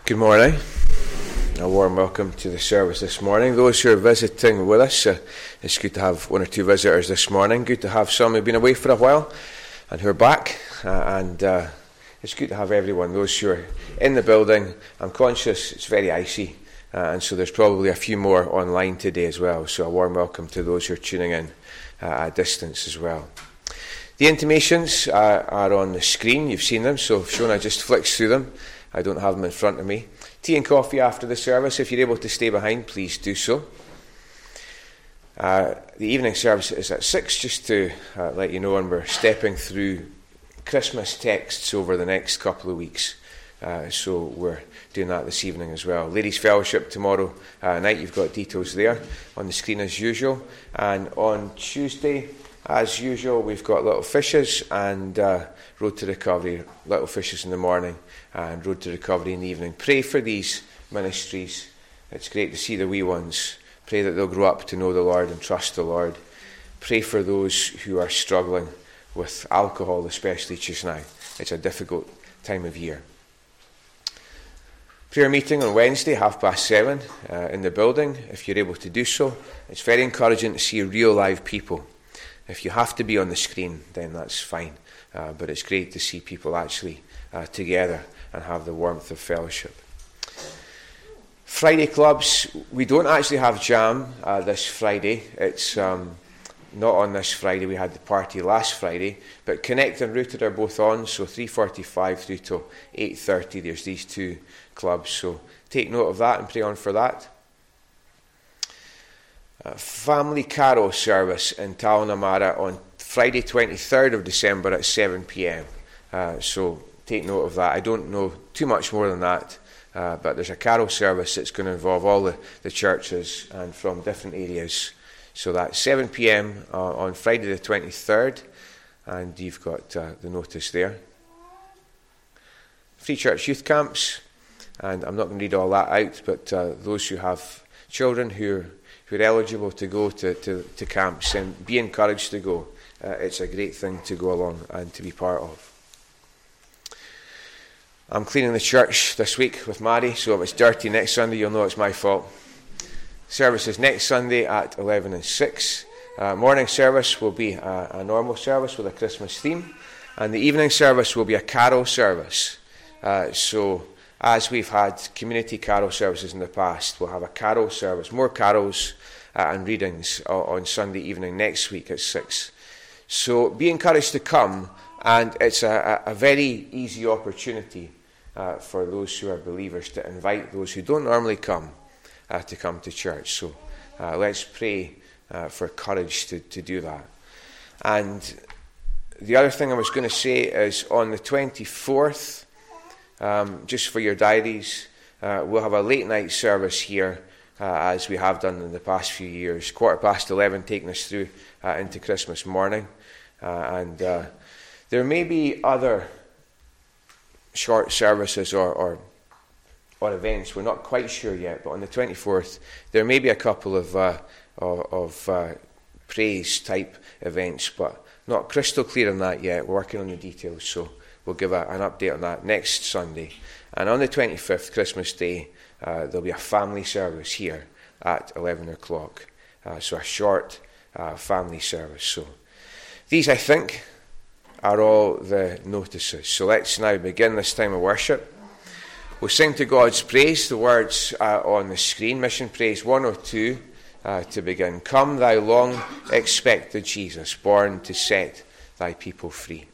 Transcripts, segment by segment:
Good morning. A warm welcome to the service this morning. Those who are visiting with us, it's good to have one or two visitors this morning. Good to have some who've been away for a while and who are back. It's good to have everyone. Those who are in the building, I'm conscious it's very icy, and so there's probably a few more online today as well. So a warm welcome to those who are tuning in at a distance as well. The intimations are on the screen. You've seen them, so if Shona just flicks through them. I don't have them in front of me. Tea and coffee after the service. If you're able to stay behind, please do so. The evening service is at 6, just to let you know, and we're stepping through Christmas texts over the next couple of weeks. So we're doing that this evening as well. Ladies' Fellowship tomorrow night, you've got details there on the screen as usual. And on Tuesday, as usual, we've got Little Fishes and Road to Recovery. Little Fishes in the morning and Road to Recovery in the evening. Pray for these ministries. It's great to see the wee ones. Pray that they'll grow up to know the Lord and trust the Lord. Pray for those who are struggling with alcohol, especially just now. It's a difficult time of year. Prayer meeting on Wednesday, 7:30 in the building, if you're able to do so. It's very encouraging to see real live people. If you have to be on the screen, then that's fine. But it's great to see people actually together and have the warmth of fellowship. Friday clubs, we don't actually have jam this Friday. It's not on this Friday. We had the party last Friday. But Connect and Rooted are both on, so 3:45 through till 8:30. There's these two clubs, so take note of that and pray on for that. Family Carol service in Talnamara on Friday 23rd of December at 7 p.m. So take note of that. I don't know too much more than that, but there's a carol service that's going to involve all the churches and from different areas. So that's 7 p.m. On Friday the 23rd, and you've got the notice there. Free Church Youth Camps, and I'm not going to read all that out, but those who have children who are eligible to go to camps, and be encouraged to go. It's a great thing to go along and to be part of. I'm cleaning the church this week with Mary, so if it's dirty next Sunday, you'll know it's my fault. Service is next Sunday at 11 and 6. Morning service will be a normal service with a Christmas theme, and the evening service will be a carol service. So as we've had community carol services in the past, we'll have a carol service, more carols and readings on Sunday evening next week at 6. So be encouraged to come, and it's a very easy opportunity for those who are believers to invite those who don't normally come to come to church. So let's pray for courage to do that. And the other thing I was going to say is on the 24th, just for your diaries, we'll have a late night service here as we have done in the past few years. 11:15 taking us through into Christmas morning. And there may be other short services or events. We're not quite sure yet, but on the 24th there may be a couple of praise type events, but not crystal clear on that yet. We're working on the details, so we'll give an update on that next Sunday. And on the 25th, Christmas Day, there'll be a family service here at 11 o'clock. So a short family service. So these, I think, are all the notices. So let's now begin this time of worship. We'll sing to God's praise. The words on the screen. Mission Praise 102 to begin. Come, thou long expected Jesus, born to set thy people free.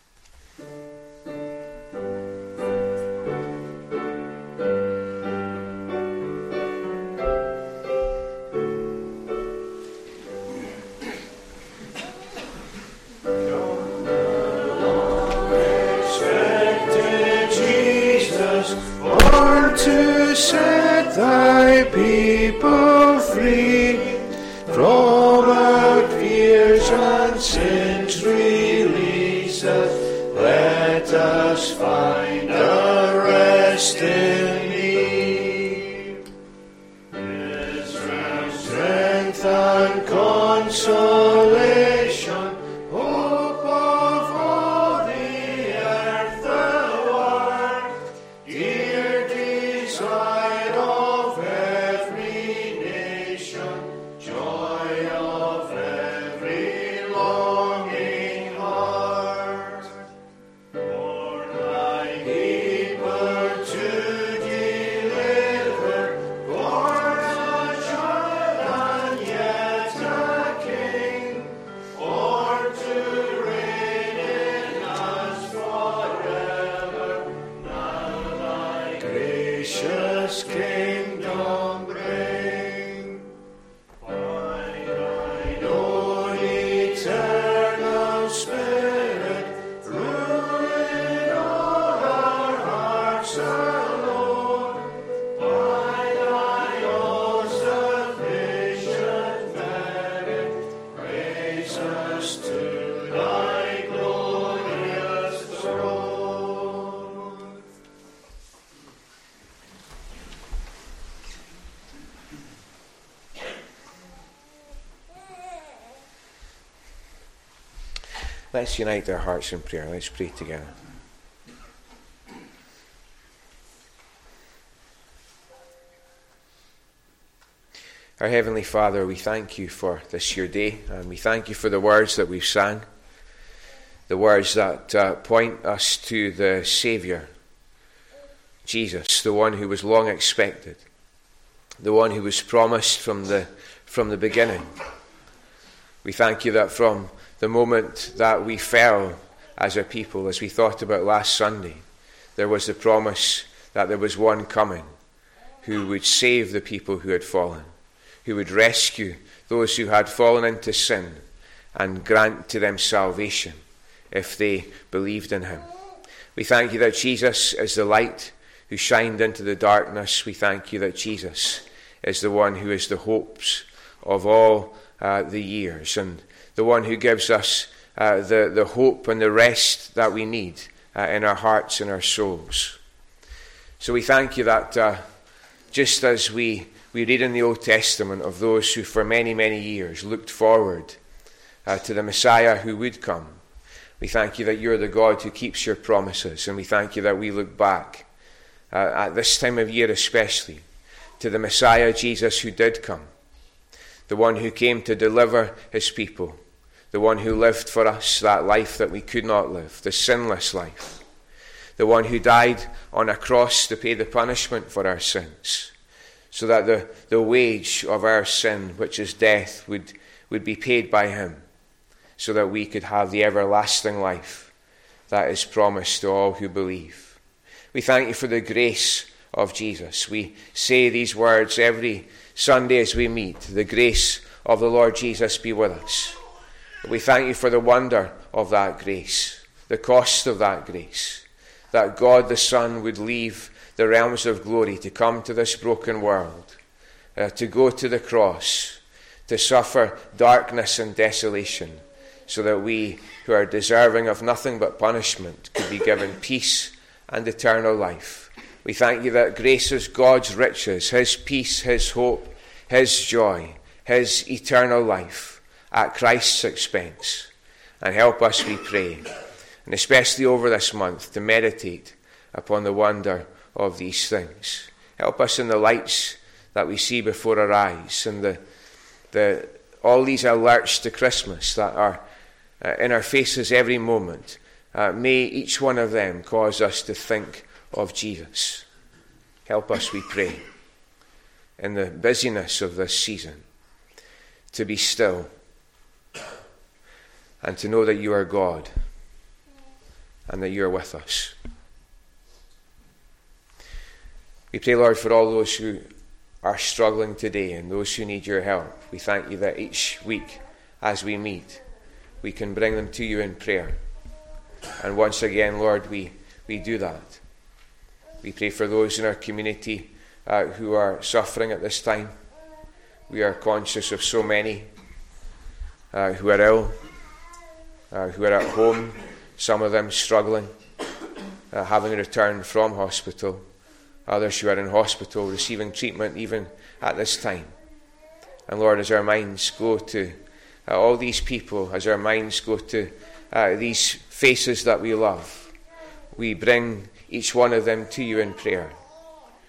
To set thy people free from our fears and sins, release us. Let us find a rest in thee. Strength and consolation, hope of all the earth, thou art, dear desire. sight of every nation, joy of every longing heart. For thy people to deliver, born a child and yet a king, born to reign in us forever. Now thy gracious kingdom bring. By thine own eternal Spirit, rule in all our hearts alone. By thy own sufficient merit, raise us to thy glorious throne. Let's unite our hearts in prayer. Let's pray together. Our Heavenly Father, we thank you for this your day, and we thank you for the words that we've sang, the words that point us to the Saviour, Jesus, the one who was long expected, the one who was promised from the beginning. We thank you that from the moment that we fell as a people, as we thought about last Sunday, there was the promise that there was one coming who would save the people who had fallen, who would rescue those who had fallen into sin and grant to them salvation if they believed in him. We thank you that Jesus is the light who shined into the darkness. We thank you that Jesus is the one who is the hopes of all the years, and the one who gives us the hope and the rest that we need in our hearts and our souls. So we thank you that just as we read in the Old Testament of those who for many, many years looked forward to the Messiah who would come, we thank you that you're the God who keeps your promises, and we thank you that we look back at this time of year especially to the Messiah Jesus who did come, the one who came to deliver his people, the one who lived for us that life that we could not live, the sinless life, the one who died on a cross to pay the punishment for our sins, so that the wage of our sin, which is death, would be paid by him, so that we could have the everlasting life that is promised to all who believe. We thank you for the grace of Jesus. We say these words every Sunday as we meet. The grace of the Lord Jesus be with us. We thank you for the wonder of that grace, the cost of that grace, that God the Son would leave the realms of glory to come to this broken world, to go to the cross, to suffer darkness and desolation, so that we who are deserving of nothing but punishment could be given peace and eternal life. We thank you that grace is God's riches, his peace, his hope, his joy, his eternal life at Christ's expense. And help us, we pray, and especially over this month, to meditate upon the wonder of these things. Help us in the lights that we see before our eyes, and all these alerts to Christmas that are in our faces every moment. May each one of them cause us to think of Jesus. Help us, we pray, in the busyness of this season, to be still and to know that you are God and that you are with us. We pray, Lord, for all those who are struggling today and those who need your help. We thank you that each week as we meet, we can bring them to you in prayer. And once again, Lord, we do that. We pray for those in our community who are suffering at this time. We are conscious of so many who are ill, who are at home, some of them struggling, having returned from hospital, others who are in hospital receiving treatment even at this time. And Lord, as our minds go to all these people, as our minds go to these faces that we love, we bring each one of them to you in prayer.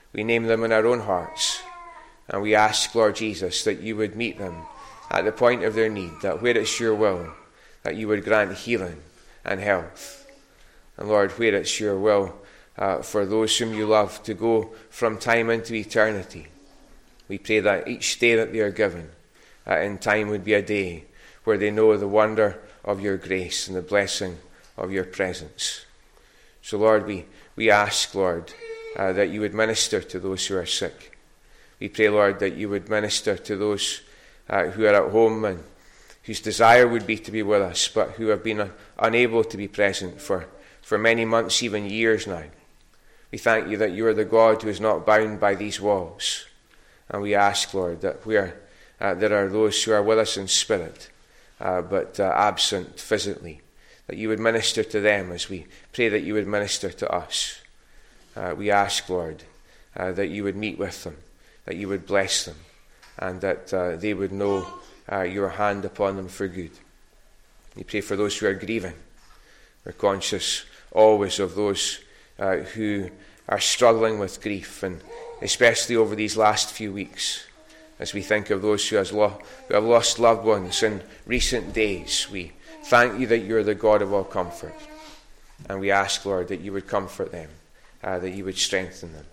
We name them in our own hearts. And we ask, Lord Jesus, that you would meet them at the point of their need, that where it's your will, that you would grant healing and health. And Lord, where it's your will for those whom you love to go from time into eternity, we pray that each day that they are given in time would be a day where they know the wonder of your grace and the blessing of your presence. So Lord, we ask, Lord, that you would minister to those who are sick. We pray, Lord, that you would minister to those who are at home and whose desire would be to be with us, but who have been unable to be present for many months, even years now. We thank you that you are the God who is not bound by these walls. And we ask, Lord, that where there are those who are with us in spirit, but absent physically, that you would minister to them as we pray that you would minister to us. We ask, Lord, that you would meet with them, that you would bless them, and that they would know your hand upon them for good. We pray for those who are grieving. We're conscious always of those who are struggling with grief, and especially over these last few weeks, as we think of those who have lost loved ones in recent days. We thank you that you are the God of all comfort, and we ask, Lord, that you would comfort them, that you would strengthen them.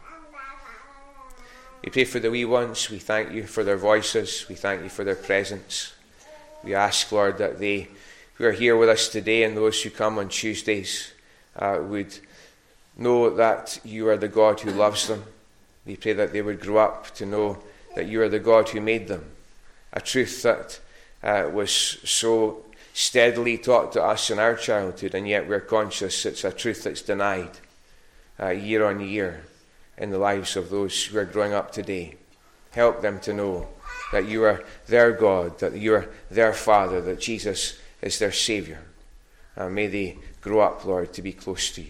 We pray for the wee ones. We thank you for their voices. We thank you for their presence. We ask, Lord, that they who are here with us today and those who come on Tuesdays would know that you are the God who loves them. We pray that they would grow up to know that you are the God who made them, a truth that was so steadily taught to us in our childhood, and yet we're conscious it's a truth that's denied year on year in the lives of those who are growing up today. Help them to know that you are their God, that you are their Father, that Jesus is their Saviour. May they grow up, Lord, to be close to you.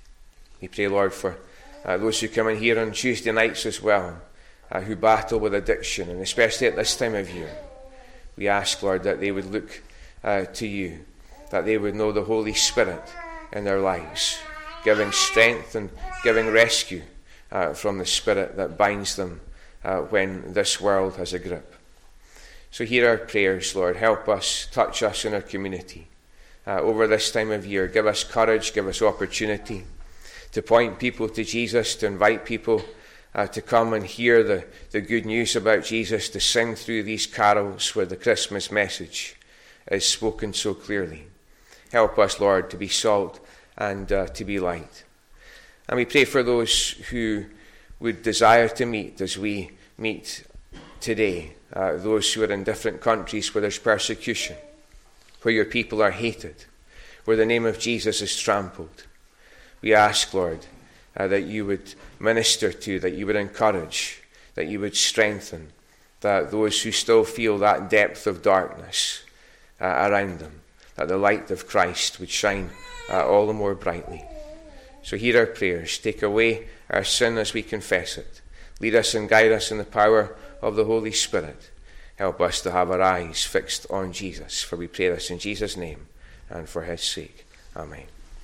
We pray, Lord, for those who come in here on Tuesday nights as well, who battle with addiction, and especially at this time of year. We ask, Lord, that they would look to you, that they would know the Holy Spirit in their lives, giving strength and giving rescue from the spirit that binds them when this world has a grip. So hear our prayers, Lord. Help us, touch us in our community over this time of year. Give us courage, give us opportunity to point people to Jesus, to invite people to come and hear the good news about Jesus, to sing through these carols where the Christmas message is spoken so clearly. Help us, Lord, to be salt and to be light. And we pray for those who would desire to meet as we meet today, those who are in different countries where there's persecution, where your people are hated, where the name of Jesus is trampled. We ask, Lord, that you would minister to, that you would encourage, that you would strengthen, that those who still feel that depth of darkness around them, that the light of Christ would shine all the more brightly. So hear our prayers. Take away our sin as we confess it. Lead us and guide us in the power of the Holy Spirit. Help us to have our eyes fixed on Jesus. For we pray this in Jesus' name and for his sake. Amen.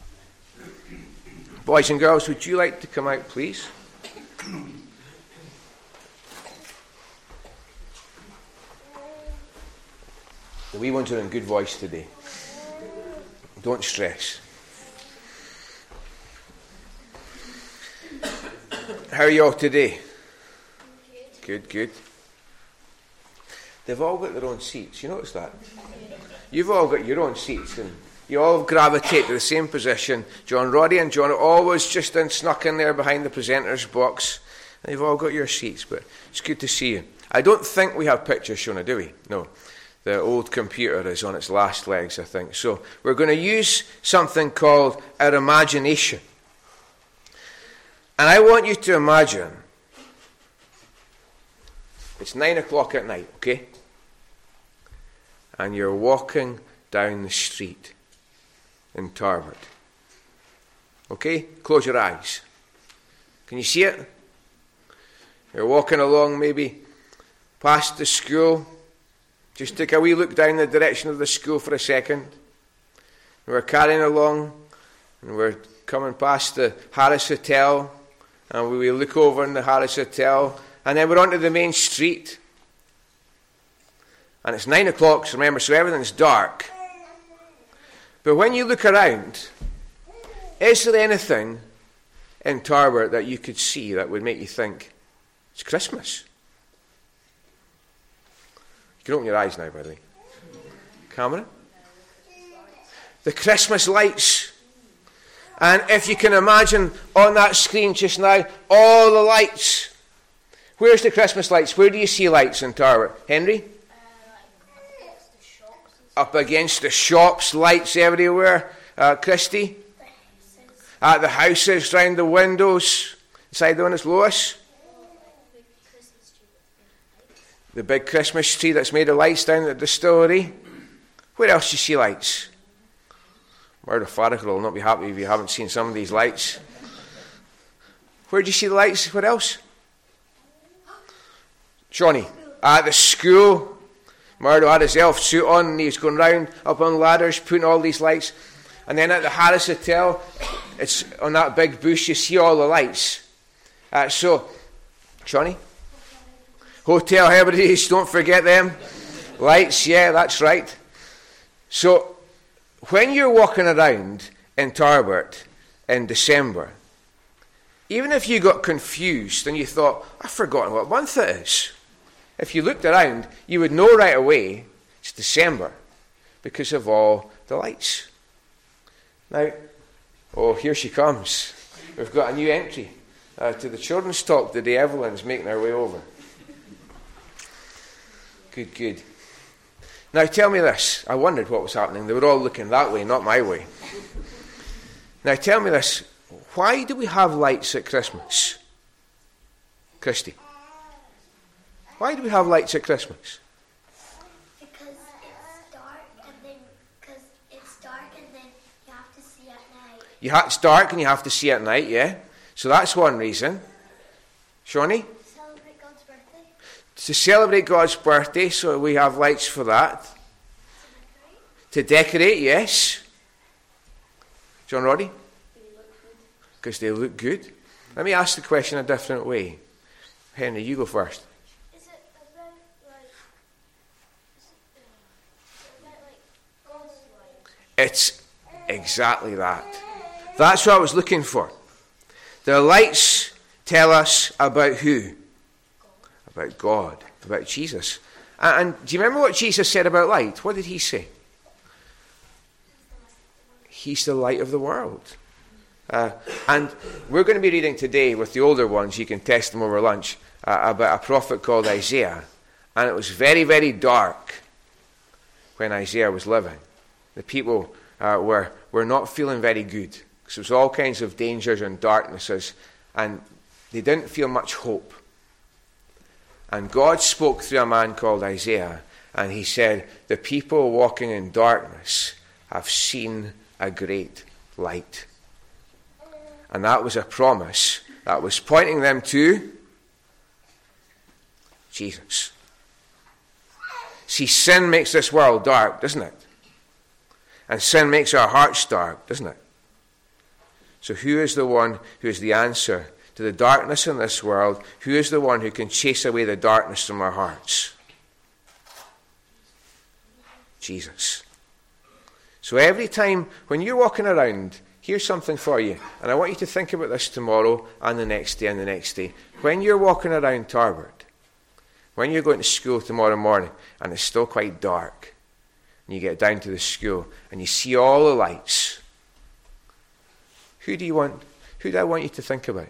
Boys and girls, would you like to come out, please? The wee ones are in good voice today. Don't stress. How are you all today? Good, good. They've all got their own seats. You notice that? You've all got your own seats, and you all gravitate to the same position. John Roddy and John are always just snuck in there behind the presenter's box. And you've all got your seats, but it's good to see you. I don't think we have pictures shown, do we? No. The old computer is on its last legs, I think. So we're going to use something called our imagination. And I want you to imagine it's 9 o'clock at night, okay? And you're walking down the street in Tarbert. Okay? Close your eyes. Can you see it? You're walking along maybe past the school. Just take a wee look down the direction of the school for a second. We're carrying along and we're coming past the Harris Hotel And we look over in the Harris Hotel, and then we're onto the main street. And it's 9 o'clock, so remember, so everything's dark. But when you look around, is there anything in Tarbert that you could see that would make you think, it's Christmas? You can open your eyes now, by the way. Camera. The Christmas lights. And if you can imagine on that screen just now, all the lights. Where's the Christmas lights? Where do you see lights in Tarbert? Henry? Up against the shops, lights everywhere. Christy? At the houses, round the windows. Inside the windows, Lois? The big Christmas tree that's made of lights down at the distillery. Where else do you see lights? Murdo Farragher will not be happy if you haven't seen some of these lights. Where do you see the lights? What else? Johnny, at the school. Murdo had his elf suit on and he's going round up on ladders putting all these lights. And then at the Harris Hotel, it's on that big bush, you see all the lights. So, Johnny? Hotel Hebrides, don't forget them. Lights, yeah, that's right. So, when you're walking around in Tarbert in December, even if you got confused and you thought, I've forgotten what month it is, if you looked around, you would know right away it's December because of all the lights. Now, oh, here she comes. We've got a new entry to the children's talk today. Evelyn's making her way over. Good. Now tell me this. I wondered what was happening. They were all looking that way, not my way. Now tell me this. Why do we have lights at Christmas? Christy. Why do we have lights at Christmas? Because it's dark and then you have to see at night. It's dark and you have to see at night, yeah? So that's one reason. Shawnee? Celebrate God's birthday. To celebrate God's birthday, so we have lights for that. To decorate, yes. John Roddy? Because they look good. Let me ask the question a different way. Henry, you go first. Is it about God's light? It's exactly that. That's what I was looking for. The lights tell us about who? About God, about Jesus. And do you remember what Jesus said about light? What did he say? He's the light of the world. And we're going to be reading today with the older ones, you can test them over lunch, about a prophet called Isaiah. And it was very, very dark when Isaiah was living. The people were not feeling very good. Because there was all kinds of dangers and darknesses. And they didn't feel much hope. And God spoke through a man called Isaiah. And he said, the people walking in darkness have seen a great light. And that was a promise that was pointing them to Jesus. See, sin makes this world dark, doesn't it? And sin makes our hearts dark, doesn't it? So who is the one who is the answer to the darkness in this world? Who is the one who can chase away the darkness from our hearts? Jesus. So every time when you're walking around, here's something for you. And I want you to think about this tomorrow and the next day and the next day. When you're walking around Tarbert, when you're going to school tomorrow morning and it's still quite dark, and you get down to the school and you see all the lights, who do I want you to think about?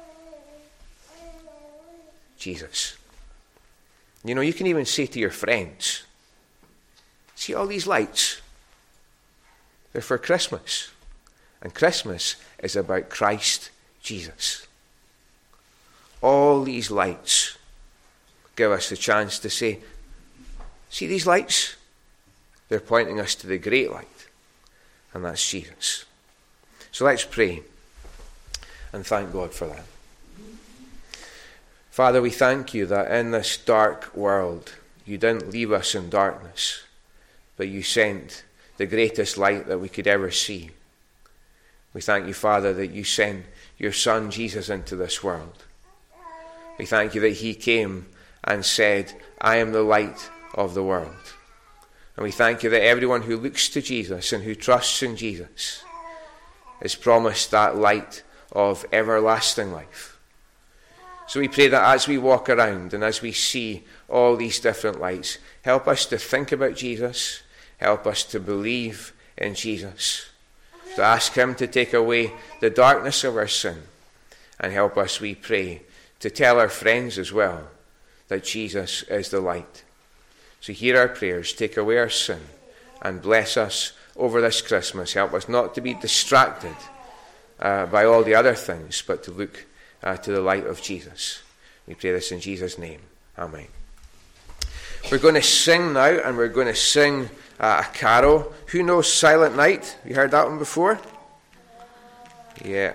Jesus. You know, you can even say to your friends, see all these lights? They're for Christmas. And Christmas is about Christ Jesus. All these lights give us the chance to say, see these lights? They're pointing us to the great light. And that's Jesus. So let's pray and thank God for that. Father, we thank you that in this dark world, you didn't leave us in darkness, but you sent the greatest light that we could ever see. We thank you, Father, that you send your Son Jesus into this world. We thank you that he came and said, I am the light of the world. And we thank you that everyone who looks to Jesus and who trusts in Jesus is promised that light of everlasting life. So we pray that as we walk around and as we see all these different lights, help us to think about Jesus, help us to believe in Jesus, to ask him to take away the darkness of our sin, and help us, we pray, to tell our friends as well that Jesus is the light. So hear our prayers, take away our sin, and bless us over this Christmas. Help us not to be distracted by all the other things, but to look to the light of Jesus. We pray this in Jesus' name. Amen. We're going to sing now, and we're going to sing a carol. Who knows Silent Night? Have you heard that one before? Yeah,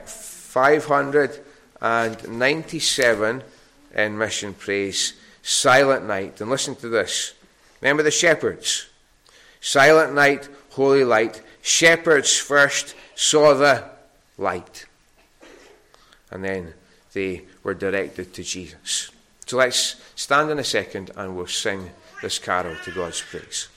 597 in Mission Praise. Silent Night. And listen to this. Remember the shepherds. Silent night, holy light. Shepherds first saw the light. And then they were directed to Jesus. So let's stand in a second and we'll sing this carol to God's praise.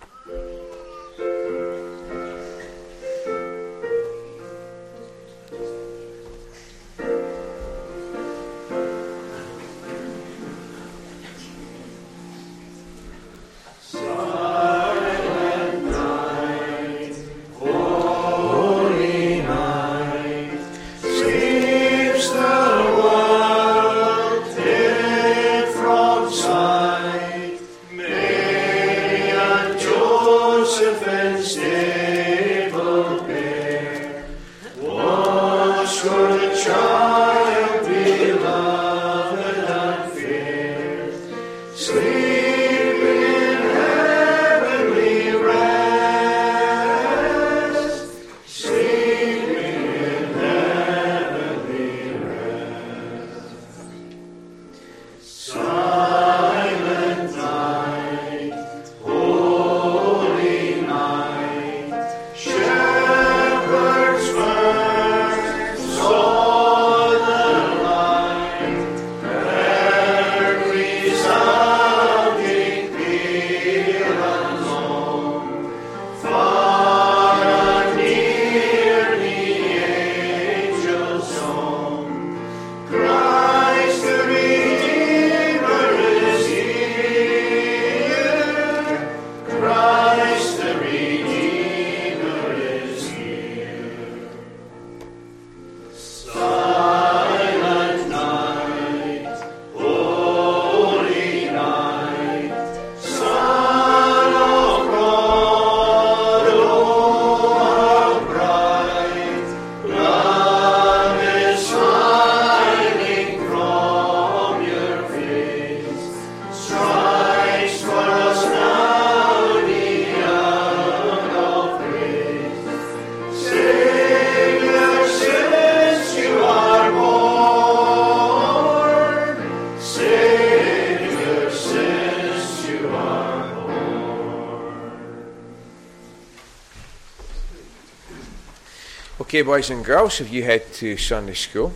Okay, boys and girls, if you head to Sunday school.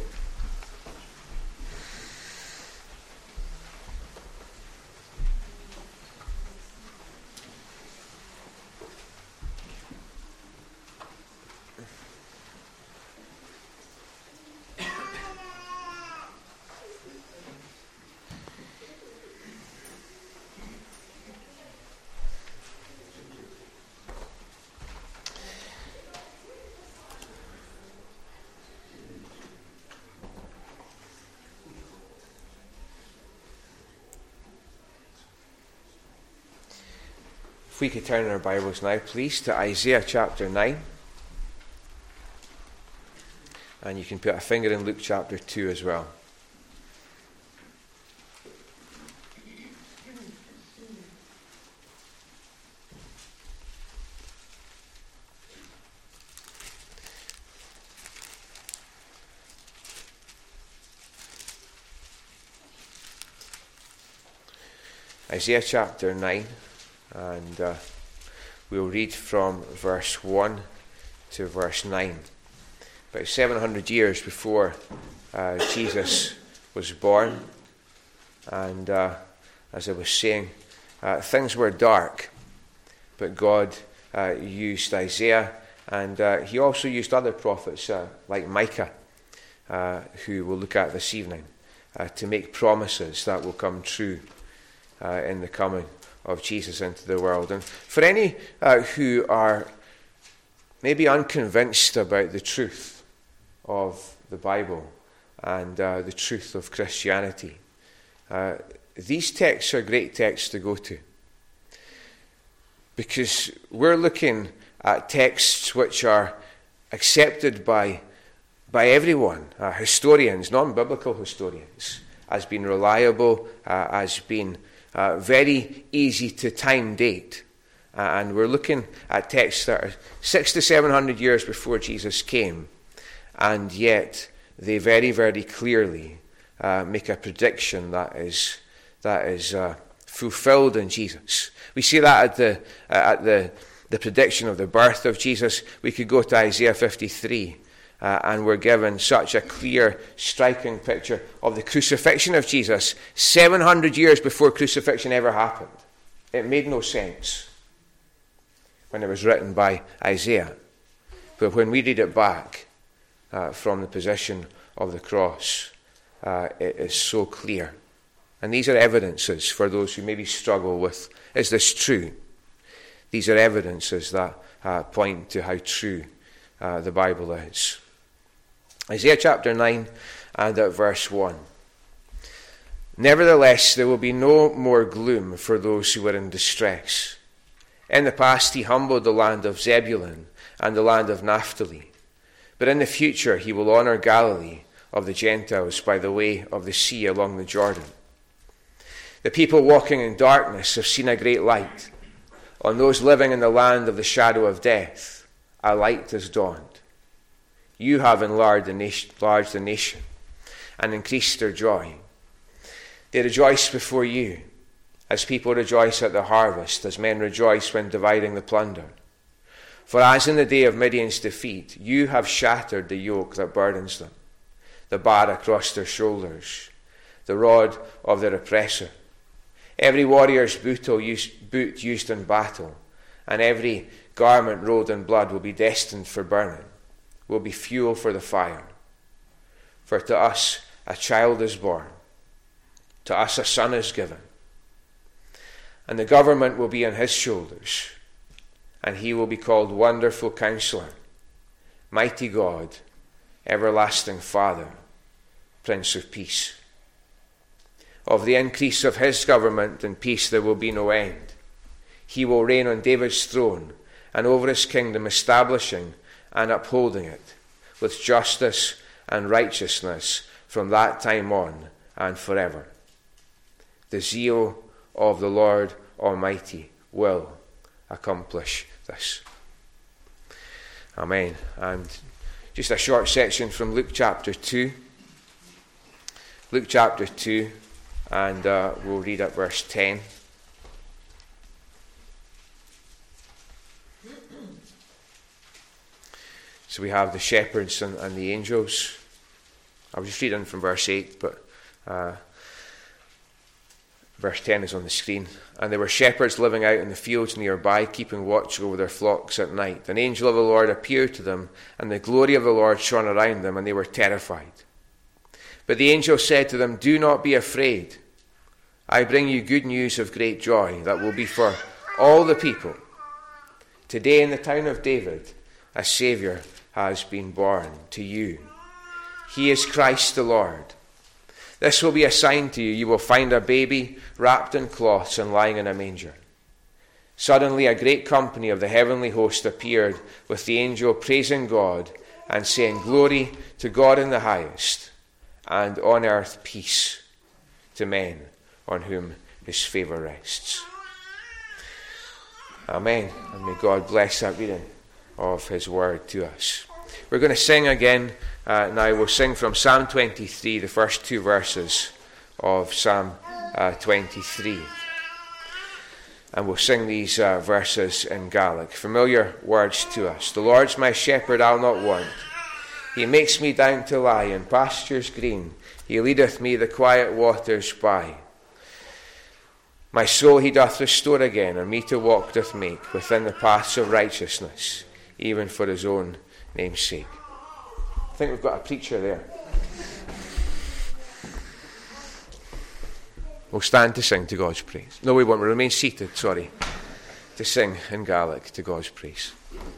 If we could turn in our Bibles now, please, to Isaiah chapter 9. And you can put a finger in Luke chapter 2 as well. Isaiah chapter 9. And we'll read from verse 1 to verse 9. about 700 years before Jesus was born. And as I was saying, things were dark, but God used Isaiah, and he also used other prophets like Micah, who we'll look at this evening, to make promises that will come true in the coming of Jesus into the world. And for any who are maybe unconvinced about the truth of the Bible and the truth of Christianity, these texts are great texts to go to, because we're looking at texts which are accepted by everyone, historians, non-biblical historians, as being reliable, as being very easy to time date. And we're looking at texts that are 600 to 700 years before Jesus came, and yet they very, very clearly make a prediction that is fulfilled in Jesus. We see that at the prediction of the birth of Jesus. We could go to Isaiah 53, and we're given such a clear, striking picture of the crucifixion of Jesus 700 years before crucifixion ever happened. It made no sense when it was written by Isaiah. But when we read it back from the position of the cross, it is so clear. And these are evidences for those who maybe struggle with, is this true? These are evidences that point to how true the Bible is. Isaiah chapter 9 and at verse 1. Nevertheless, there will be no more gloom for those who are in distress. In the past he humbled the land of Zebulun and the land of Naphtali. But in the future he will honor Galilee of the Gentiles by the way of the sea along the Jordan. The people walking in darkness have seen a great light. On those living in the land of the shadow of death, a light has dawned. You have enlarged the nation and increased their joy. They rejoice before you, as people rejoice at the harvest, as men rejoice when dividing the plunder. For as in the day of Midian's defeat, you have shattered the yoke that burdens them, the bar across their shoulders, the rod of their oppressor. Every warrior's boot used in battle, and every garment rolled in blood will be destined for burning, will be fuel for the fire. For to us a child is born, to us a son is given, and the government will be on his shoulders, and he will be called Wonderful Counselor, Mighty God, Everlasting Father, Prince of Peace. Of the increase of his government and peace there will be no end. He will reign on David's throne and over his kingdom, establishing and upholding it with justice and righteousness from that time on and forever. The zeal of the Lord Almighty will accomplish this. Amen. And just a short section from Luke chapter 2. Luke chapter 2, and we'll read at verse 10. So we have the shepherds and the angels. I was just reading from verse 8, but verse 10 is on the screen. And there were shepherds living out in the fields nearby, keeping watch over their flocks at night. An angel of the Lord appeared to them, and the glory of the Lord shone around them, and they were terrified. But the angel said to them, "Do not be afraid. I bring you good news of great joy that will be for all the people. Today in the town of David, a Saviour has been born to you. He is Christ the Lord. This will be a sign to you. You will find a baby wrapped in cloths and lying in a manger." Suddenly a great company of the heavenly host appeared with the angel, praising God and saying, "Glory to God in the highest, and on earth peace to men on whom his favour rests." Amen. And may God bless that reading of his word to us. We're going to sing again now. We'll sing from Psalm 23, the first two verses of Psalm 23. And we'll sing these verses in Gaelic. Familiar words to us. "The Lord's my shepherd, I'll not want. He makes me down to lie in pastures green. He leadeth me the quiet waters by. My soul he doth restore again, and me to walk doth make within the paths of righteousness, even for his own name's sake. I think we've got a preacher there. We'll stand to sing to God's praise. No, we won't. We'll remain seated, to sing in Gaelic to God's praise.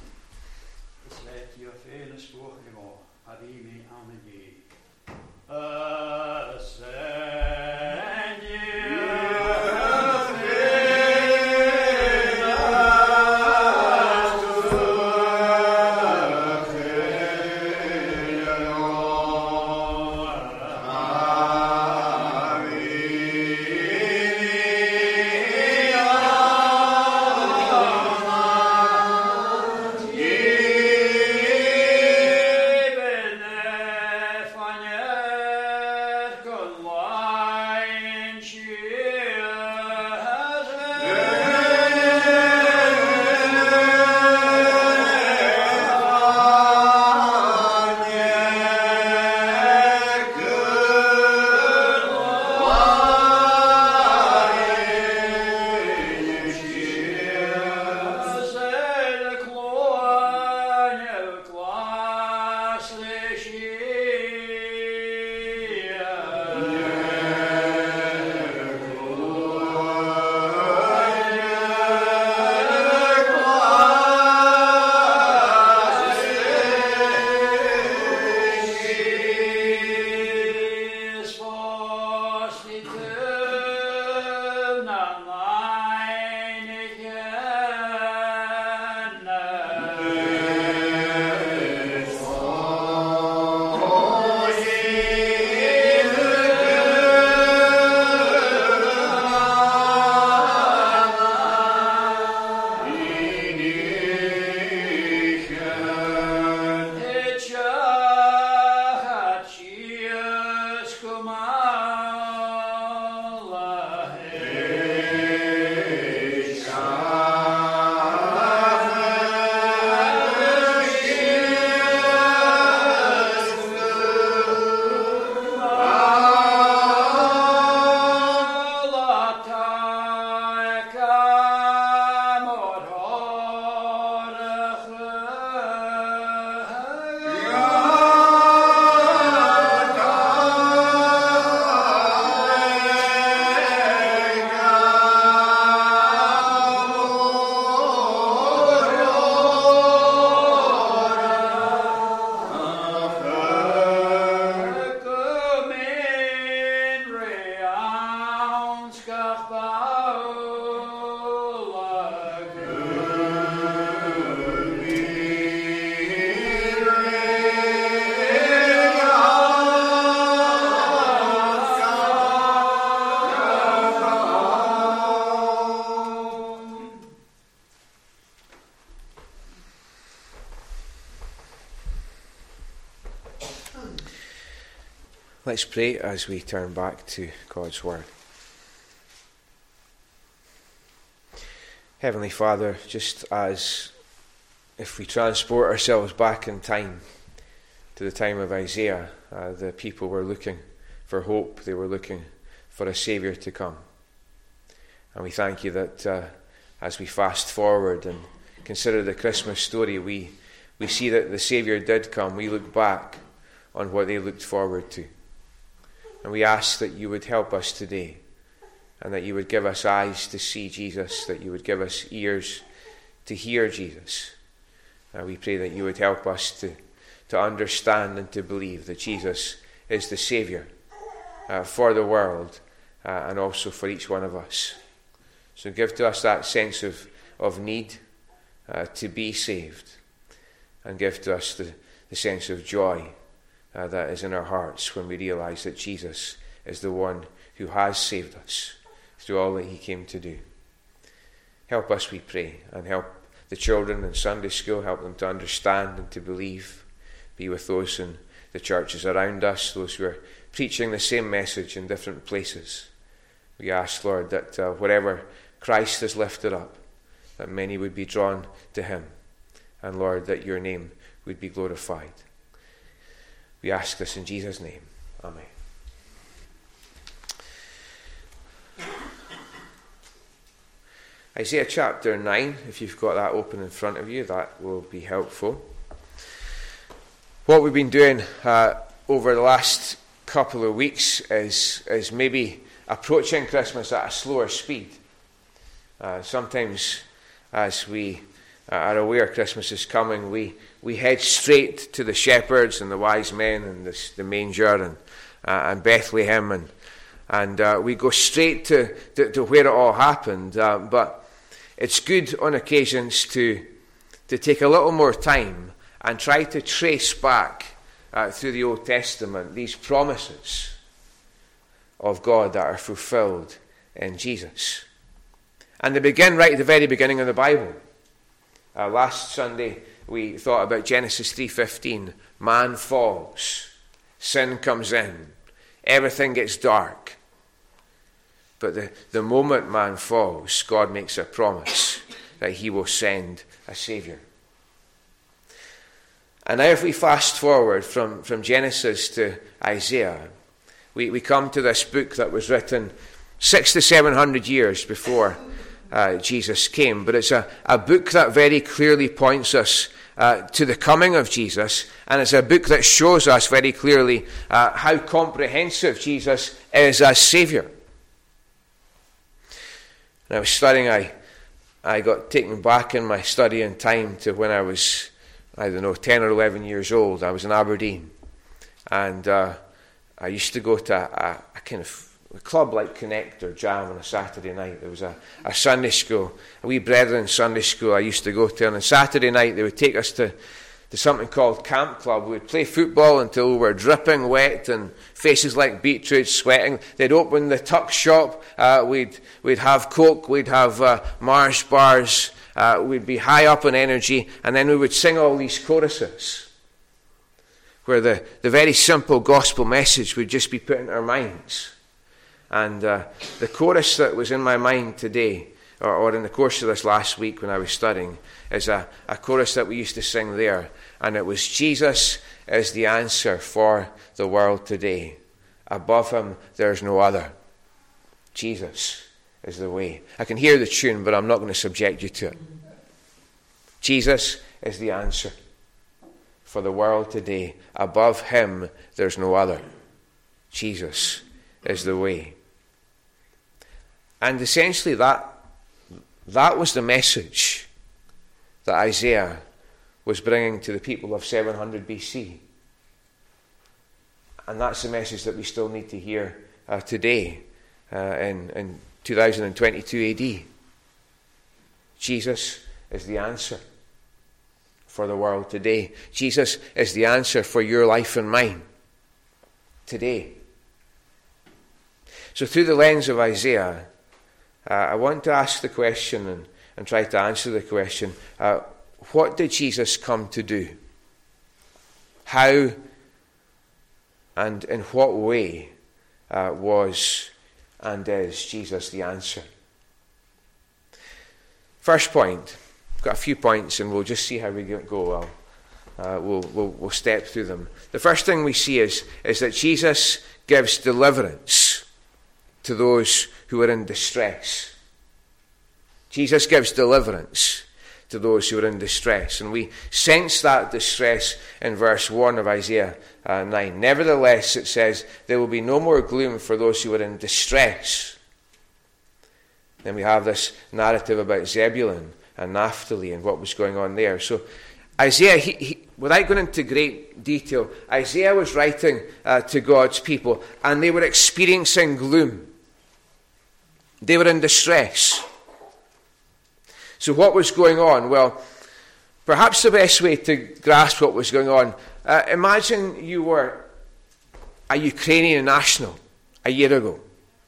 Let's pray as we turn back to God's Word. Heavenly Father, just as if we transport ourselves back in time to the time of Isaiah, the people were looking for hope, they were looking for a Saviour to come. And we thank you that as we fast forward and consider the Christmas story, we see that the Saviour did come. We look back on what they looked forward to. And we ask that you would help us today, and that you would give us eyes to see Jesus, that you would give us ears to hear Jesus. And we pray that you would help us to understand and to believe that Jesus is the Saviour for the world and also for each one of us. So give to us that sense of need to be saved, and give to us the sense of joy that is in our hearts when we realize that Jesus is the one who has saved us through all that he came to do. Help us, we pray, and help the children in Sunday school, help them to understand and to believe. Be with those in the churches around us, those who are preaching the same message in different places. We ask, Lord, that wherever Christ is lifted up, that many would be drawn to him, and Lord, that your name would be glorified. We ask this in Jesus' name. Amen. Isaiah chapter 9, if you've got that open in front of you, that will be helpful. What we've been doing over the last couple of weeks is maybe approaching Christmas at a slower speed. Sometimes, as we are aware Christmas is coming, we head straight to the shepherds and the wise men and the manger and Bethlehem, and we go straight to where it all happened. But it's good on occasions to take a little more time and try to trace back through the Old Testament these promises of God that are fulfilled in Jesus. And they begin right at the very beginning of the Bible. Last Sunday we thought about Genesis 3:15. Man falls, sin comes in, everything gets dark. But the moment man falls, God makes a promise that he will send a Saviour. And now if we fast forward from Genesis to Isaiah, we come to this book that was written 600 to 700 years before Jesus came. But it's a book that very clearly points us to the coming of Jesus, and it's a book that shows us very clearly how comprehensive Jesus is as Saviour. When I was studying, I got taken back in my studying time to when I was, 10 or 11 years old. I was in Aberdeen, and I used to go to a kind of a club like Connect or Jam on a Saturday night. There was a Sunday school, a wee brethren Sunday school I used to go to, and on Saturday night they would take us to something called Camp Club. We would play football until we were dripping wet and faces like beetroot, sweating. They'd open the tuck shop. We'd have Coke. We'd have Mars bars. We'd be high up on energy, and then we would sing all these choruses where the very simple gospel message would just be put in our minds. And the chorus that was in my mind today, or in the course of this last week when I was studying, is a chorus that we used to sing there. And it was, Jesus is the answer for the world today. Above him there's no other. Jesus is the way. I can hear the tune, but I'm not going to subject you to it. Jesus is the answer for the world today. Above him there's no other. Jesus is the way. And essentially that was the message that Isaiah was bringing to the people of 700 BC. And that's the message that we still need to hear today in 2022 AD. Jesus is the answer for the world today. Jesus is the answer for your life and mine today. So through the lens of Isaiah, I want to ask the question and try to answer the question, what did Jesus come to do? How and in what way was and is Jesus the answer? First point, I've got a few points and we'll just see how we go. We'll step through them. The first thing we see is that Jesus gives deliverance to those who are in distress. Jesus gives deliverance to those who are in distress. And we sense that distress in verse 1 of Isaiah 9. Nevertheless, it says, there will be no more gloom for those who are in distress. Then we have this narrative about Zebulun and Naphtali and what was going on there. So Isaiah, without going into great detail, Isaiah was writing to God's people, and they were experiencing gloom. They were in distress. So what was going on? Well, perhaps the best way to grasp what was going on, imagine you were a Ukrainian national a year ago.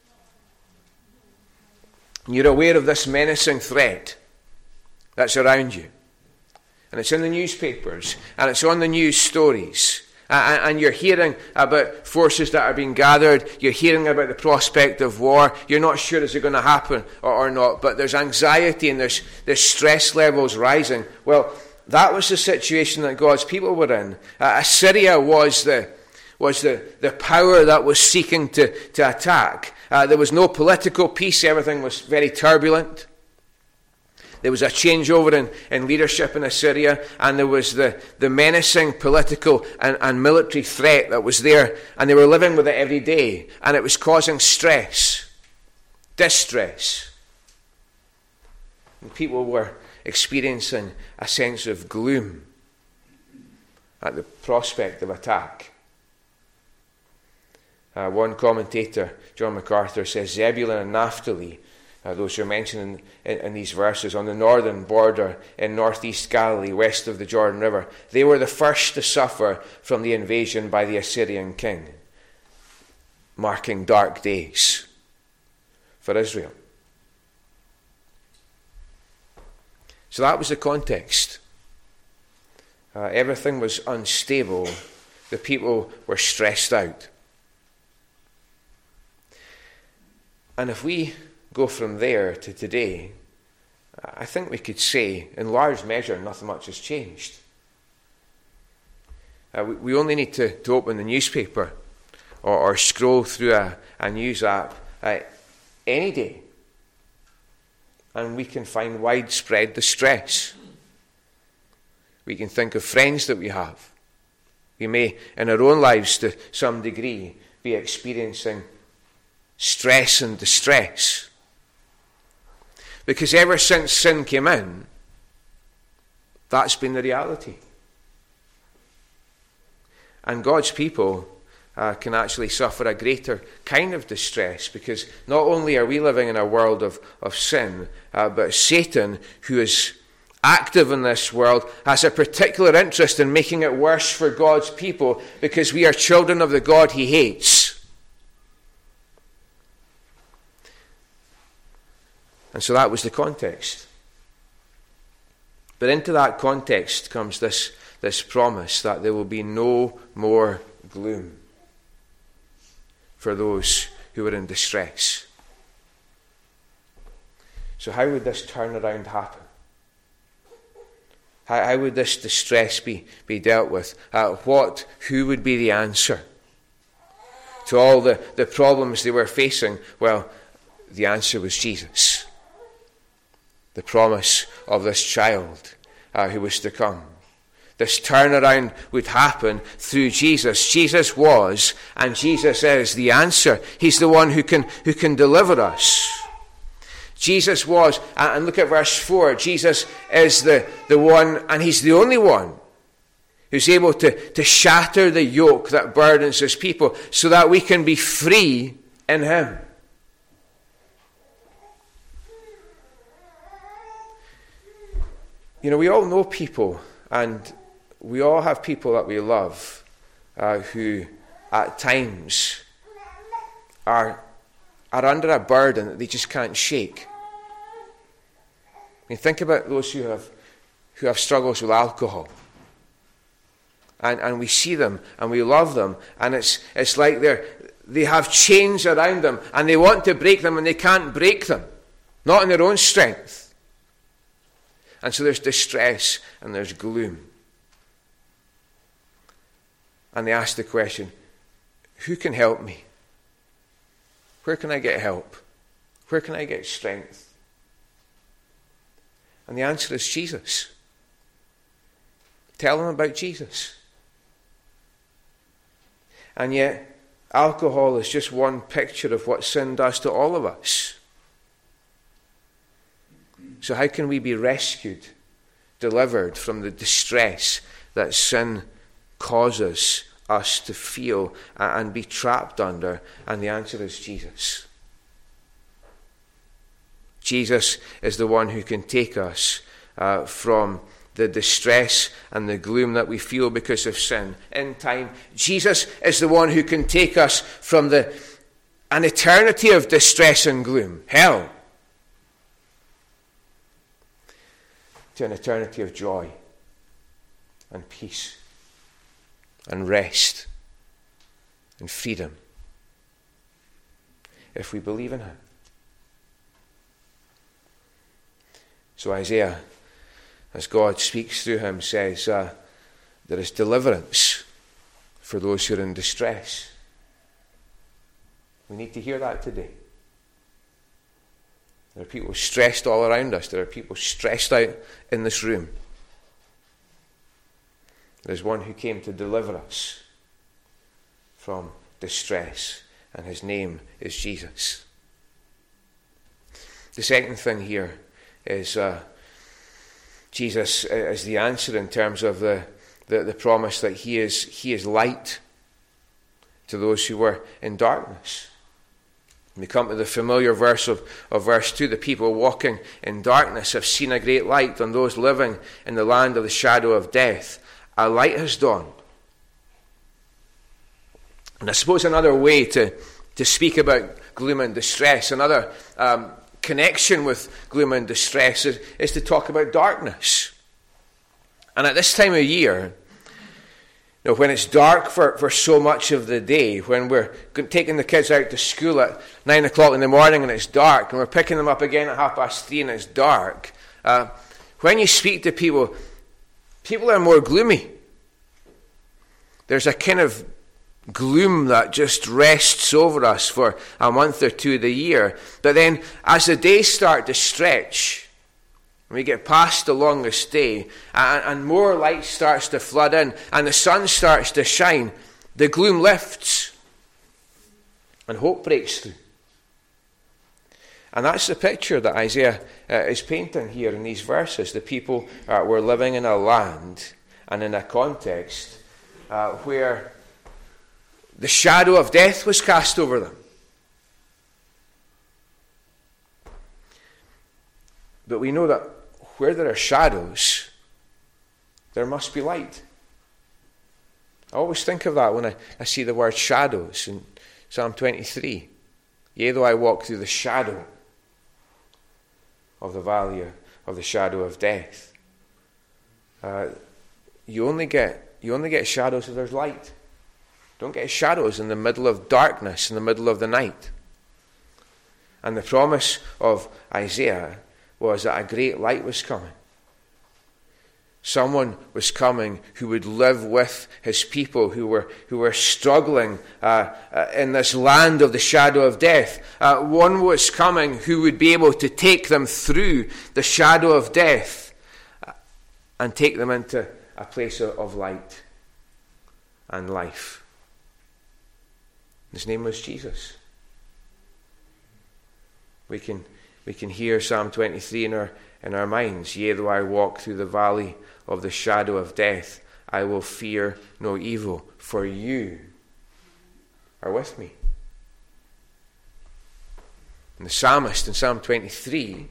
You're aware of this menacing threat that's around you. And it's in the newspapers, and it's on the news stories. And you're hearing about forces that are being gathered. You're hearing about the prospect of war. You're not sure is it going to happen or not. But there's anxiety and there's stress levels rising. Well, that was the situation that God's people were in. Assyria was the was the power that was seeking to attack. There was no political peace. Everything was very turbulent. There was a changeover in leadership in Assyria, and there was the menacing political and military threat that was there, and they were living with it every day, and it was causing stress, distress. And people were experiencing a sense of gloom at the prospect of attack. One commentator, John MacArthur, says Zebulun and Naphtali, those who are mentioned in these verses, on the northern border in northeast Galilee, west of the Jordan River, they were the first to suffer from the invasion by the Assyrian king, marking dark days for Israel. So that was the context. Everything was unstable. The people were stressed out. And if we go from there to today, I think we could say, in large measure, nothing much has changed. We only need to open the newspaper or scroll through a news app any day, and we can find widespread distress. We can think of friends that we have. We may, in our own lives to some degree, be experiencing stress and distress. Because ever since sin came in, that's been the reality. And God's people can actually suffer a greater kind of distress, because not only are we living in a world of sin, but Satan, who is active in this world, has a particular interest in making it worse for God's people, because we are children of the God he hates. And so that was the context. But into that context comes this promise that there will be no more gloom for those who are in distress. So how would this turnaround happen? How would this distress be dealt with? Who would be the answer to all the problems they were facing? Well, the answer was Jesus. The promise of this child who was to come. This turnaround would happen through Jesus. Jesus was, and Jesus is the answer. He's the one who can deliver us. Jesus was, and look at verse 4, Jesus is the one, and he's the only one who's able to shatter the yoke that burdens his people so that we can be free in him. You know, we all know people, and we all have people that we love who at times are under a burden that they just can't shake. I mean, think about those who have struggles with alcohol. And we see them and we love them, and it's like they have chains around them and they want to break them and they can't break them. Not in their own strength. And so there's distress and there's gloom. And they ask the question, who can help me? Where can I get help? Where can I get strength? And the answer is Jesus. Tell them about Jesus. And yet, alcohol is just one picture of what sin does to all of us. So how can we be rescued, delivered from the distress that sin causes us to feel and be trapped under? And the answer is Jesus. Jesus is the one who can take us from the distress and the gloom that we feel because of sin in time. Jesus is the one who can take us from an eternity of distress and gloom, hell, to an eternity of joy and peace and rest and freedom if we believe in him. So Isaiah, as God speaks through him, says there is deliverance for those who are in distress. We need to hear that today. There are people stressed all around us. There are people stressed out in this room. There's one who came to deliver us from distress, and his name is Jesus. The second thing here is Jesus is the answer in terms of the promise that he is light to those who were in darkness. We come to the familiar verse of verse 2. The people walking in darkness have seen a great light. On those living in the land of the shadow of death, a light has dawned. And I suppose another way to speak about gloom and distress, another connection with gloom and distress is to talk about darkness. And at this time of year, when it's dark for so much of the day, when we're taking the kids out to school at 9 o'clock in the morning and it's dark, and we're picking them up again at 3:30 and it's dark, when you speak to people are more gloomy. There's a kind of gloom that just rests over us for a month or two of the year. But then as the days start to stretch, we get past the longest day, and more light starts to flood in, and the sun starts to shine, the gloom lifts, and hope breaks through. And that's the picture that Isaiah is painting here in these verses. The people were living in a land and in a context where the shadow of death was cast over them. But we know that where there are shadows, there must be light. I always think of that when I see the word shadows in Psalm 23. Yea, though I walk through the shadow of the valley of the shadow of death. You only get shadows if there's light. Don't get shadows in the middle of darkness, in the middle of the night. And the promise of Isaiah was that a great light was coming. Someone was coming who would live with his people who were struggling in this land of the shadow of death. One was coming who would be able to take them through the shadow of death and take them into a place of light and life. His name was Jesus. We can hear Psalm 23 in our minds. Yea, though I walk through the valley of the shadow of death, I will fear no evil, for you are with me. And the psalmist in Psalm 23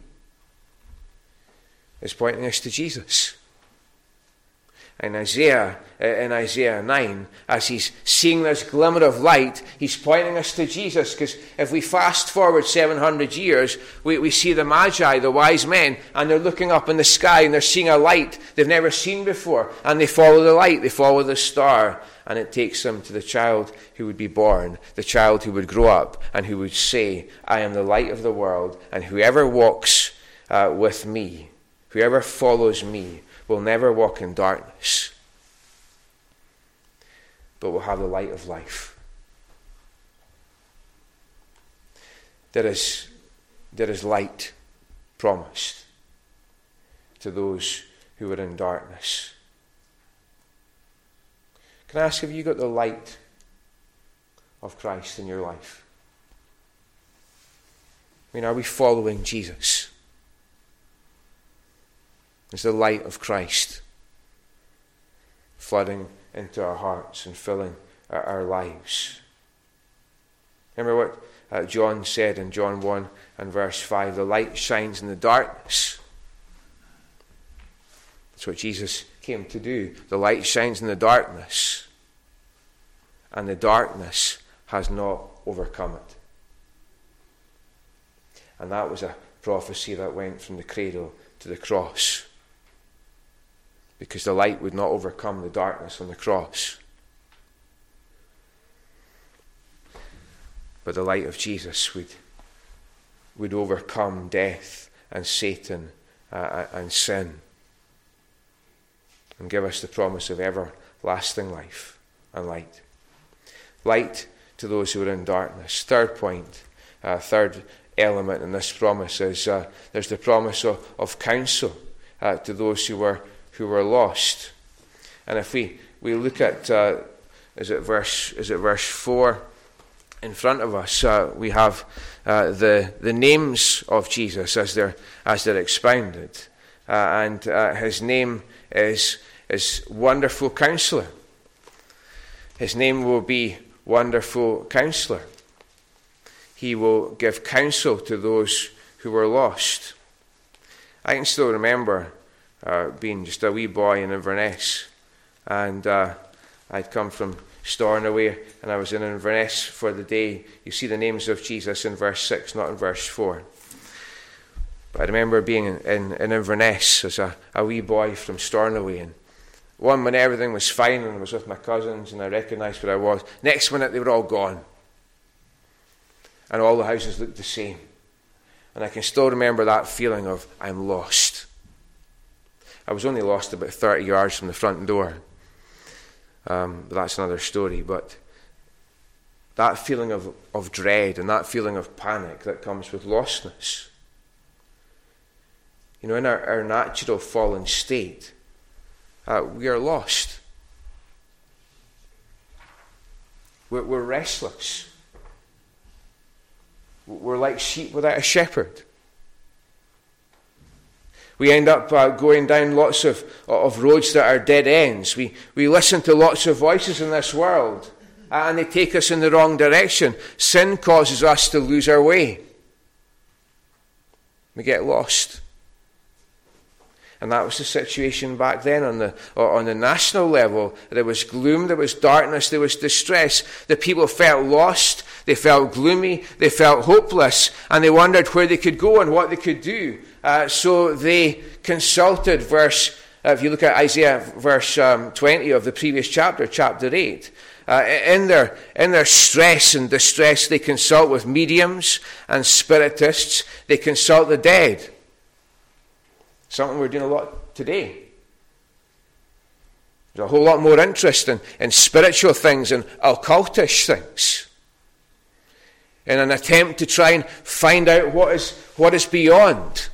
is pointing us to Jesus. In Isaiah 9, as he's seeing this glimmer of light, he's pointing us to Jesus. Because if we fast forward 700 years, we see the Magi, the wise men, and they're looking up in the sky and they're seeing a light they've never seen before. And they follow the light, they follow the star, and it takes them to the child who would be born, the child who would grow up and who would say, I am the light of the world, and whoever walks with me, whoever follows me, will never walk in darkness, but will have the light of life. There is light promised to those who are in darkness. Can I ask, have you got the light of Christ in your life? I mean, are we following Jesus? Is the light of Christ flooding into our hearts and filling our lives? Remember what John said in John 1 and verse 5, the light shines in the darkness. That's what Jesus came to do. The light shines in the darkness, and the darkness has not overcome it. And that was a prophecy that went from the cradle to the cross, because the light would not overcome the darkness on the cross. But the light of Jesus would overcome death and Satan and sin, and give us the promise of everlasting life and light. light to those who are in darkness. Third point, third element in this promise is there's the promise of counsel to those who were lost. And if we look at is it verse 4 in front of us, we have the names of Jesus as they're expounded, and his name is Wonderful Counselor. His name will be Wonderful Counselor. He will give counsel to those who were lost. I can still remember being just a wee boy in Inverness, and I'd come from Stornoway, and I was in Inverness for the day. You see the names of Jesus in verse 6, not in verse 4. But I remember being in Inverness as a wee boy from Stornoway, and one minute everything was fine, and I was with my cousins, and I recognised where I was. Next minute they were all gone, and all the houses looked the same. And I can still remember that feeling of, I'm lost. I was only lost about 30 yards from the front door. But that's another story. But that feeling of dread and that feeling of panic that comes with lostness. You know, in our natural fallen state, we are lost. We're restless. We're like sheep without a shepherd. We end up going down lots of roads that are dead ends. We listen to lots of voices in this world, and they take us in the wrong direction. Sin causes us to lose our way. We get lost. And that was the situation back then on the national level. There was gloom, there was darkness, there was distress. The people felt lost, they felt gloomy, they felt hopeless, and they wondered where they could go and what they could do. So they consulted if you look at Isaiah verse 20 of the previous chapter, chapter 8, in their stress and distress, they consult with mediums and spiritists. They consult the dead. Something we're doing a lot today. There's a whole lot more interest in spiritual things and occultish things, in an attempt to try and find out what is beyond.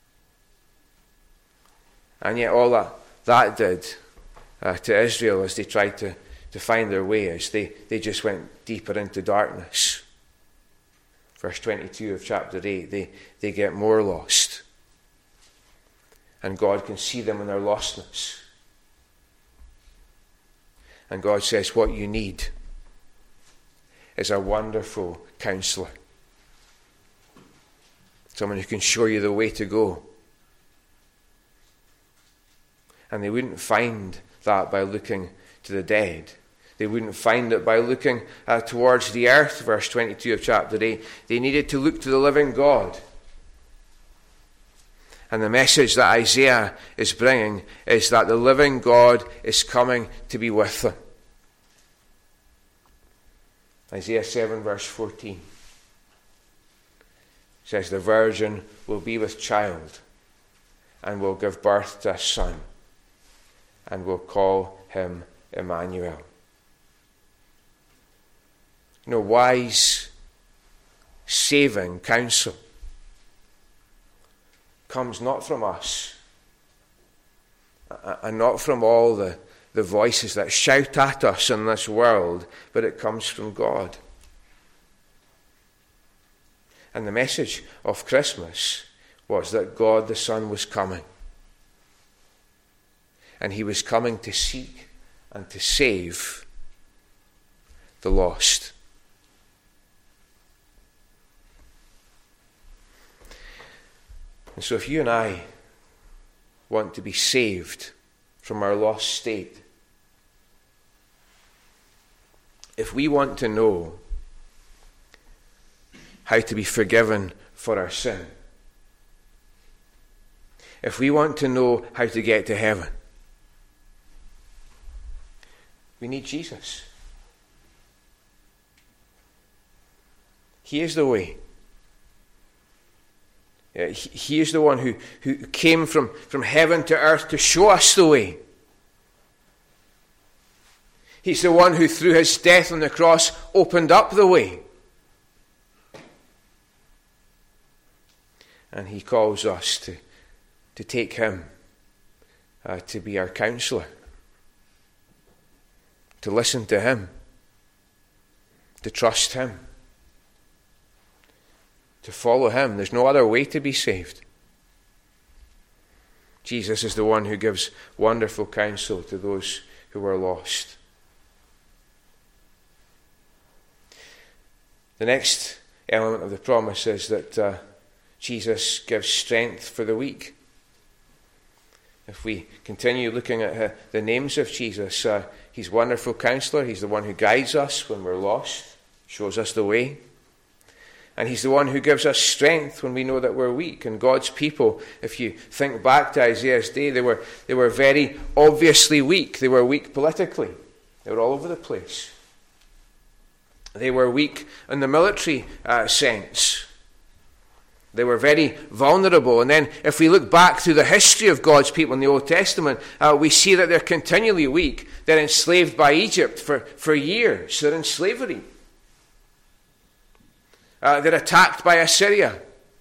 And yet all that did to Israel as they tried to find their way is they just went deeper into darkness. Verse 22 of chapter 8, they get more lost. And God can see them in their lostness. And God says, what you need is a wonderful counselor. Someone who can show you the way to go. And they wouldn't find that by looking to the dead. They wouldn't find it by looking towards the earth, verse 22 of chapter 8. They needed to look to the living God. And the message that Isaiah is bringing is that the living God is coming to be with them. Isaiah 7 verse 14 says, the virgin will be with child and will give birth to a son and will call him Emmanuel. You know, wise, saving counsel comes not from us and not from all the voices that shout at us in this world, but it comes from God. And the message of Christmas was that God the Son was coming. And he was coming to seek and to save the lost. And so if you and I want to be saved from our lost state, if we want to know how to be forgiven for our sin, if we want to know how to get to heaven, we need Jesus. He is the way. He is the one who came from heaven to earth to show us the way. He's the one who, through his death on the cross, opened up the way. And he calls us to take him to be our counselor, to listen to him, to trust him, to follow him. There's no other way to be saved. Jesus is the one who gives wonderful counsel to those who are lost. The next element of the promise is that Jesus gives strength for the weak. If we continue looking at the names of Jesus, he's wonderful counselor. He's the one who guides us when we're lost, shows us the way. And he's the one who gives us strength when we know that we're weak. And God's people, if you think back to Isaiah's day, they were very obviously weak. They were weak politically. They were all over the place. They were weak in the military sense. They were very vulnerable. And then if we look back through the history of God's people in the Old Testament, we see that they're continually weak. They're enslaved by Egypt for years. They're in slavery. They're attacked by Assyria.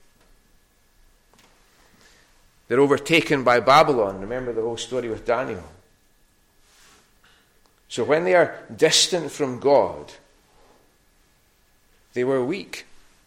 They're overtaken by Babylon. Remember the whole story with Daniel. So when they are distant from God, they were weak.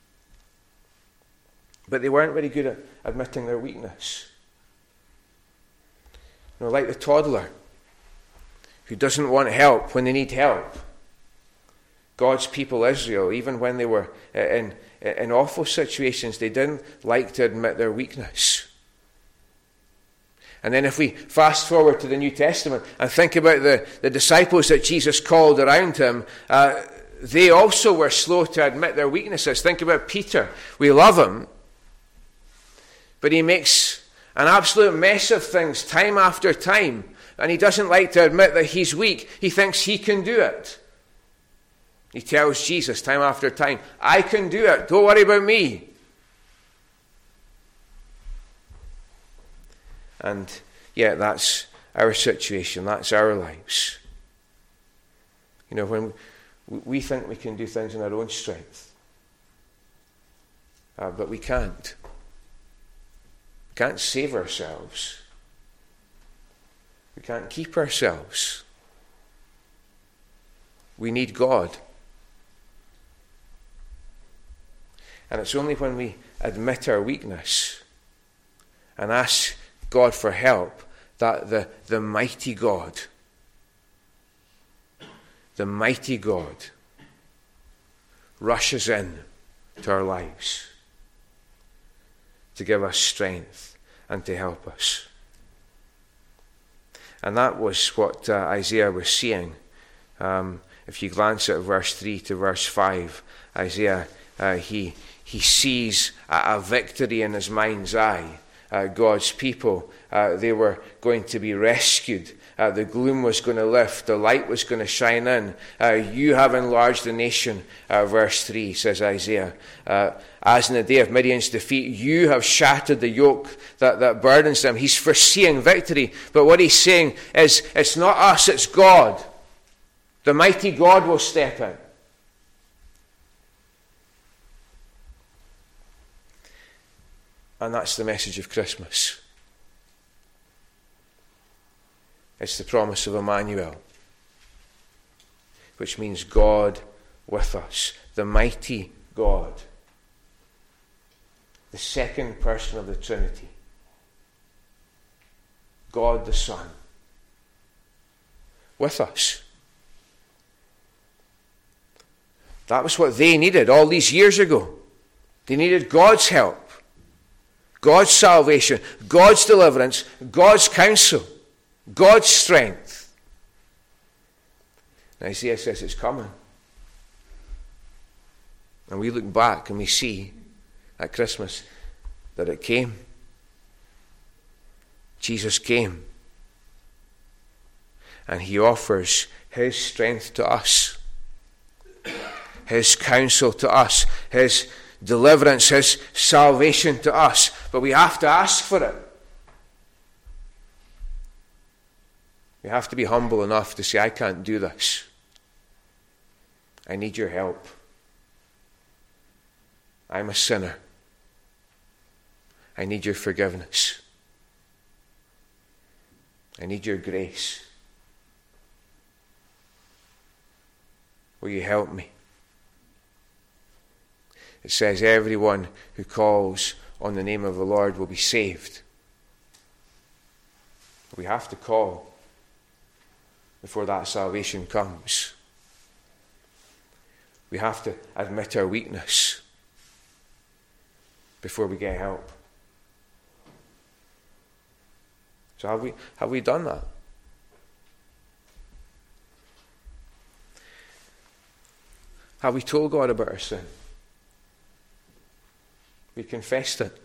But they weren't very good at admitting their weakness. You know, like the toddler who doesn't want help when they need help. God's people, Israel, even when they were in awful situations, they didn't like to admit their weakness. And then if we fast forward to the New Testament and think about the disciples that Jesus called around him, they also were slow to admit their weaknesses. Think about Peter. We love him, but he makes an absolute mess of things time after time, and he doesn't like to admit that he's weak. He thinks he can do it. He tells Jesus time after time, I can do it. Don't worry about me. And yet that's our situation. That's our lives. You know, when we think we can do things in our own strength. But we can't. We can't save ourselves. We can't keep ourselves. We need God. And it's only when we admit our weakness and ask God for help that the mighty God rushes in to our lives to give us strength and to help us. And that was what Isaiah was seeing. If you glance at verse 3 to verse 5, Isaiah, he sees a victory in his mind's eye. God's people, they were going to be rescued. The gloom was going to lift. The light was going to shine in. You have enlarged the nation, verse 3 says Isaiah. As in the day of Midian's defeat, you have shattered the yoke that burdens them. He's foreseeing victory. But what he's saying is, it's not us, it's God. The mighty God will step in. And that's the message of Christmas. It's the promise of Emmanuel, which means God with us, the mighty God, the second person of the Trinity, God the Son, with us. That was what they needed all these years ago. They needed God's help. God's salvation, God's deliverance, God's counsel, God's strength. And Isaiah says it's coming. And we look back and we see at Christmas that it came. Jesus came. And he offers his strength to us, his counsel to us, his deliverance, his salvation to us. But we have to ask for it. We have to be humble enough to say, I can't do this. I need your help. I'm a sinner. I need your forgiveness. I need your grace. Will you help me? It says everyone who calls on the name of the Lord will be saved. We have to call before that salvation comes. We have to admit our weakness before we get help. So have we done that? Have we told God about our sin? We confessed it.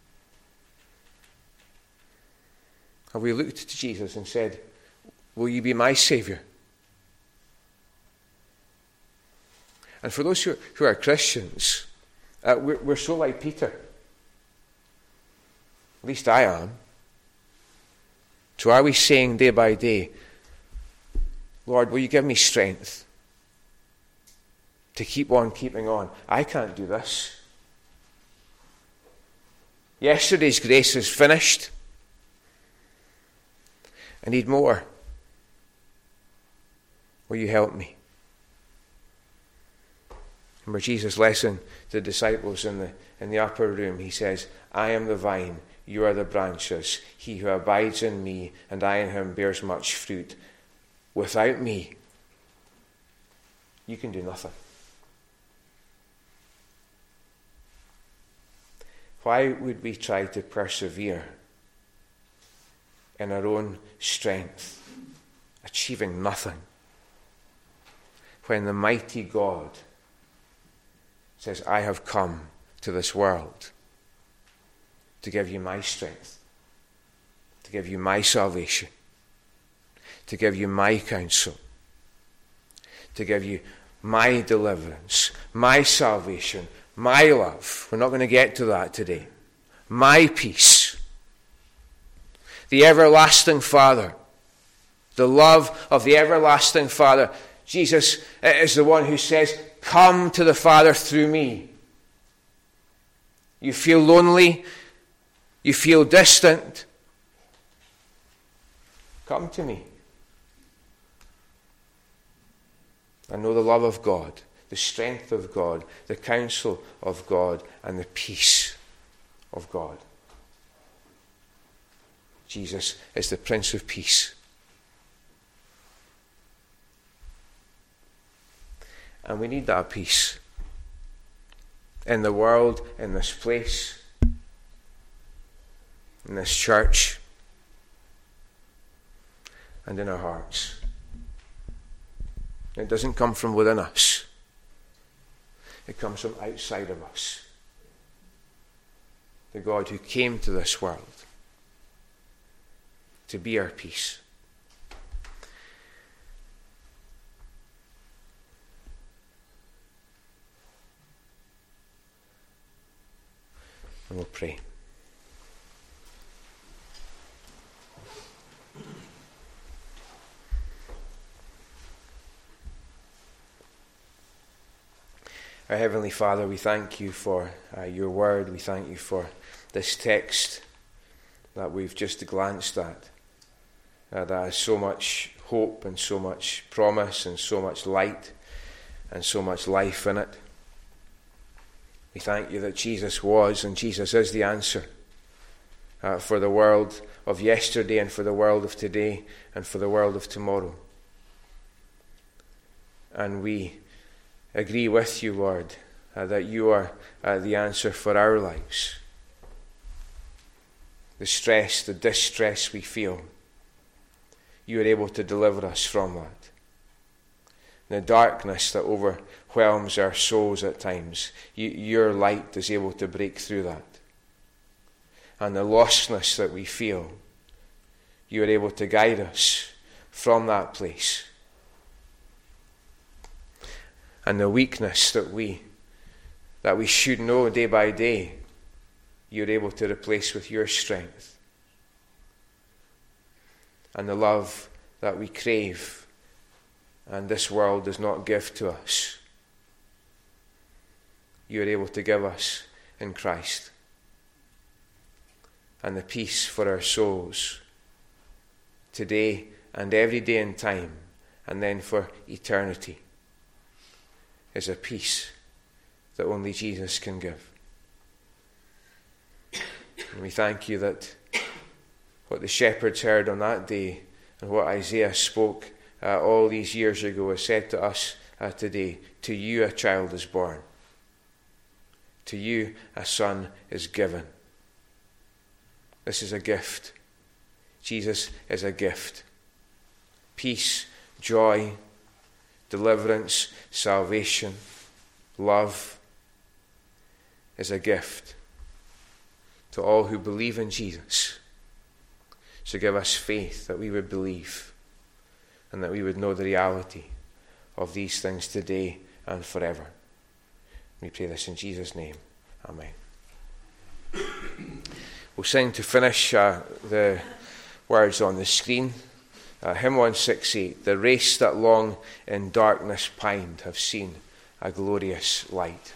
Have we looked to Jesus and said, will you be my Saviour? And for those who are Christians, we're so like Peter. At least I am. So are we saying day by day, Lord, will you give me strength to keep on keeping on? I can't do this. Yesterday's grace is finished. I need more. Will you help me? Remember Jesus' lesson to the disciples in the upper room. He says, I am the vine, you are the branches. He who abides in me and I in him bears much fruit. Without me, you can do nothing. Why would we try to persevere in our own strength, achieving nothing, when the mighty God says, I have come to this world to give you my strength, to give you my salvation, to give you my counsel, to give you my deliverance, my salvation, my love. We're not going to get to that today. My peace. The everlasting Father. The love of the everlasting Father. Jesus is the one who says, come to the Father through me. You feel lonely. You feel distant. Come to me. And know the love of God, the strength of God, the counsel of God, and the peace of God. Jesus is the Prince of Peace. And we need that peace in the world, in this place, in this church, and in our hearts. It doesn't come from within us. It comes from outside of us. The God who came to this world to be our peace. And we'll pray. Our Heavenly Father, we thank you for your word. We thank you for this text that we've just glanced at. That has so much hope and so much promise and so much light and so much life in it. We thank you that Jesus was and Jesus is the answer for the world of yesterday and for the world of today and for the world of tomorrow. And we agree with you, Lord, that you are the answer for our lives. The stress, the distress we feel, you are able to deliver us from that. The darkness that overwhelms our souls at times, your light is able to break through that. And the lostness that we feel, you are able to guide us from that place. And the weakness that we should know day by day, you're able to replace with your strength. And the love that we crave and this world does not give to us, you are able to give us in Christ. And the peace for our souls today and every day in time, and then for eternity, is a peace that only Jesus can give. And we thank you that what the shepherds heard on that day and what Isaiah spoke all these years ago is said to us today. To you a child is born. To you a son is given. This is a gift. Jesus is a gift. Peace, joy, deliverance, salvation, love is a gift to all who believe in Jesus. So give us faith that we would believe and that we would know the reality of these things today and forever. We pray this in Jesus' name. Amen. We'll sing to finish the words on the screen. Hymn 168, the race that long in darkness pined have seen a glorious light.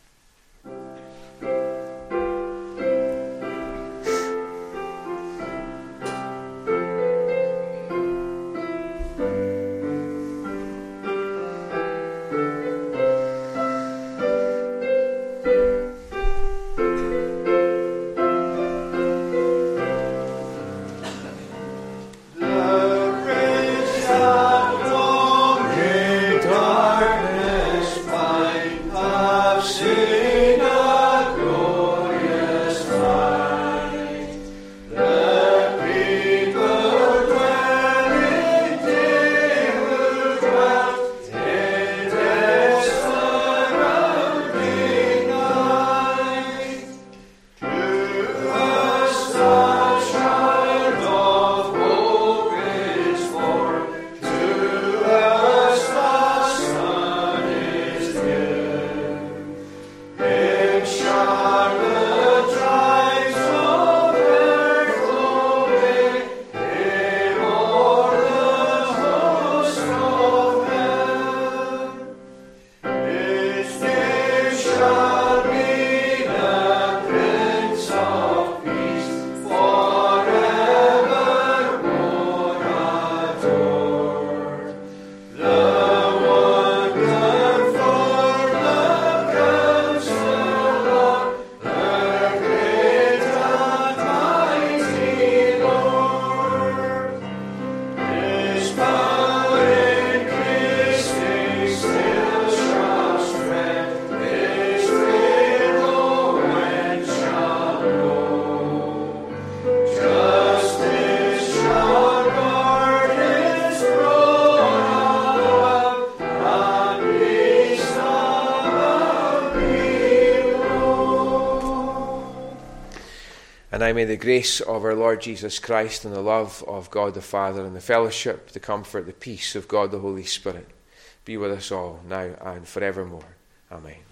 And now may the grace of our Lord Jesus Christ and the love of God the Father and the fellowship, the comfort, the peace of God the Holy Spirit be with us all now and forevermore. Amen.